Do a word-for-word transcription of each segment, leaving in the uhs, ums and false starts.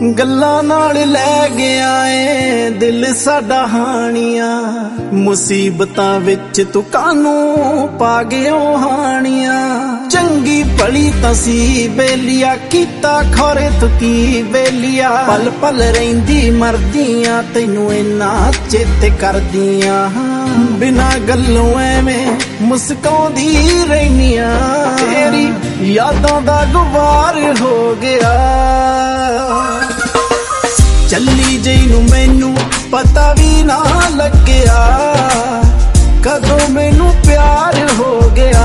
गल्लां नाल लै गया ए दिल साडा हानियां, मुसीबतां विच तू कानू पा गयो हानियां। चंगी भली तां सी बेलिया कीता खौरे तू की बेलिया, पल पल रहिंदी मरदियां तैनू इन्ना चेते करदियां। बिना गल्लों एवें मुस्काउंदी रहनियां, तेरी यादां दा गुबार हो गया। चली जई नू मैनू पता भी ना लग्या, कदों मैनू प्यार हो गया।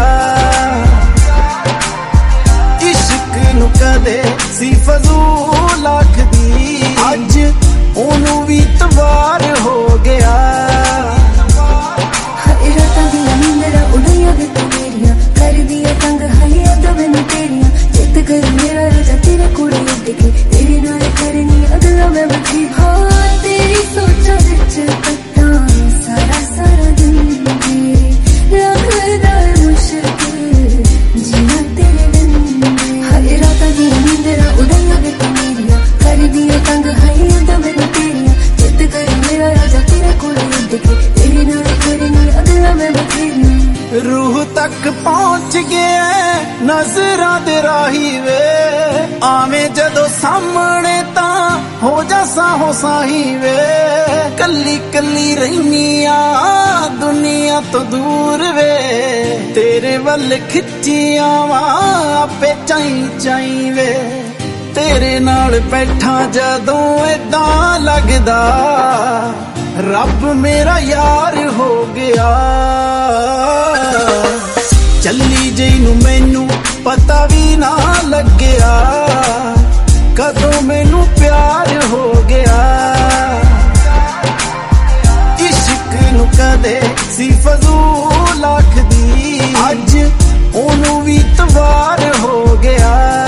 इश्क नू कदे सी फजूल आखदी, अज ओनू भी तवार हो गया। रातां दियां नींदरां उड़ियां वे तू मेरियां, कर दिया तंग हाय यादां मैनू तेरियां। चित कर मेरा राजा तेरे कोल उड़ के, तेरे नाल करनी अगला मैं बची। हाँ तेरी सोचां विच कट्टां सारा सारा दिन, लगदा है मुश्किल जीना तेरे बिन। हाय रातां दियां नींदरां उड़ियां वे तू मेरियां, कर दिया तंग हाय यादां मैनू तेरियां। चित कर मेरा राजा तेरे कोल उड़ के, तेरे नाल करनी अगला मैं बची। रूह तक पहुंच गया नजरां दे राही वे, आवें जदों सामने तां हो जा साहो साही वे। कली कली रहनिया दुनिया तो दूर वे, तेरे वल खिच्ची आवां आपे चाई चाई वे। तेरे नाल बैठा जदों ऐदां लगदा रब मेरा यार हो गया। चली जई नू मैनू पता भी ना लग्या, कदों मैनू प्यार हो गया। इश्क नू कदे सी फजूल आखदी, अज ओनू भी तवार हो गया।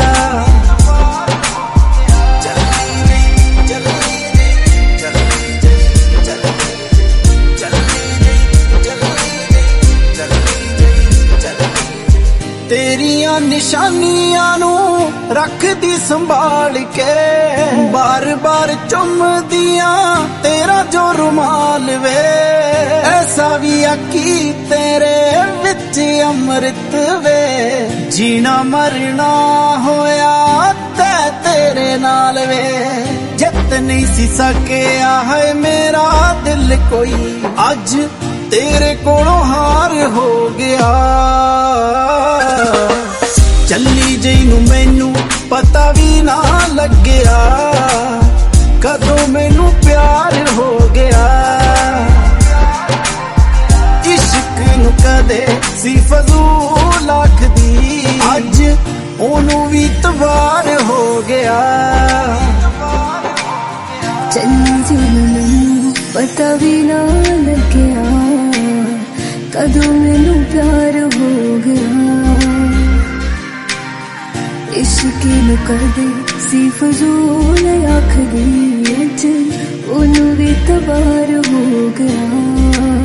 तेरिया निशानियां नू रखदी संभाल के, बार बार चुमदियां तेरा जो रुमाल वे। ऐसा भी आकी तेरे विच अमृत वे, जीना मरना होया ते तेरे नाल वे। जित नहीं सी सकिया है मेरा दिल कोई, अज तेरे कोलों हार हो गया। चली जई नू मैनू पता भी ना लग्या, कदों मैनू प्यार हो गया। इश्क नू कदे सी फजूल आखदी, अज ओनू भी तवार हो गया। चली जई नू मैनू पता भी ना लग्या, कदों मैनू प्यार हो गया। इश्क नू कदे सी फजूल आखदी, अज ओनू भी तवार हो गया।